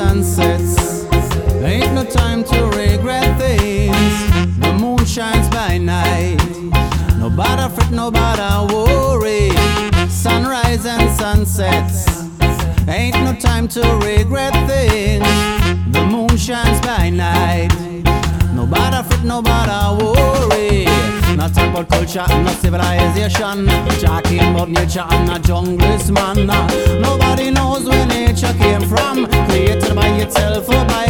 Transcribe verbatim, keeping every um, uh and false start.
sunsets. Ain't no time to regret things. The moon shines by night. Nobody fret, nobody worry. Sunrise and sunsets. Ain't no time to regret things. The moon shines by night. Nobody fret, nobody worry. Not talk about culture and not civilization. Talking about nature and a junglist man. Nobody knows where nature came from. Created by itself or by